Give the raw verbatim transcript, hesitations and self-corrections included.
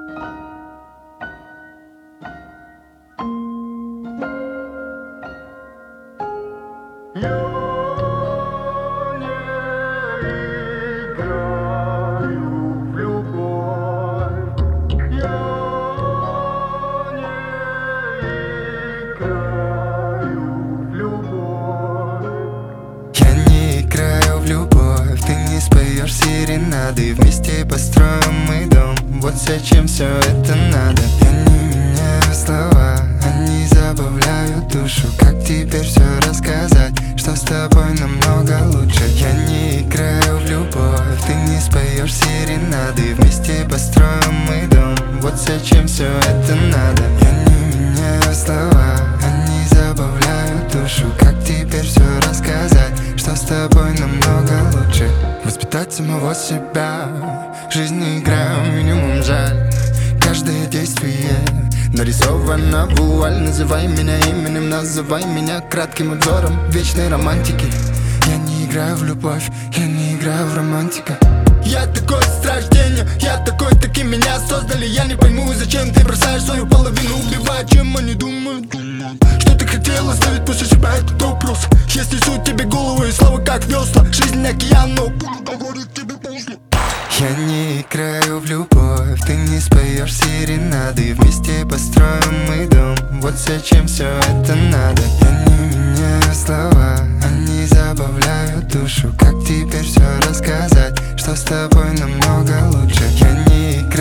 Серенады, вместе построим мы дом. Вот зачем все это надо. Я не меняю слова, они забавляют душу. Как теперь все рассказать, что с тобой намного лучше. Я не играю в любовь, ты не споешь серенады. Вместе построим мы дом. Вот зачем все это надо. Я не меняю слова, они забавляют душу. Как теперь все рассказать, что с тобой намного лучше. Воспитать самого себя, жизнь не игра, минимум жаль. Каждое действие нарисовано вуаль. Называй меня именем, называй меня кратким обзором вечной романтики. Я не играю в любовь, я не играю в романтика. Я такой с рождения, я такой, таким меня создали. Я не пойму, зачем ты бросаешь свою половину, убивая, чем они думают. Что ты хотел оставить после себя, этот вопрос. Если суть тебе голову и слова как весла. Жизнь океан, но буду говорить тебе поздно. Я не играю в любовь, ты не споешь серенады. Вместе построим мы дом. Вот зачем все это надо. Я не меняю слова, они забавляют душу. Как теперь все рассказать, что с тобой намного лучше. Я не играю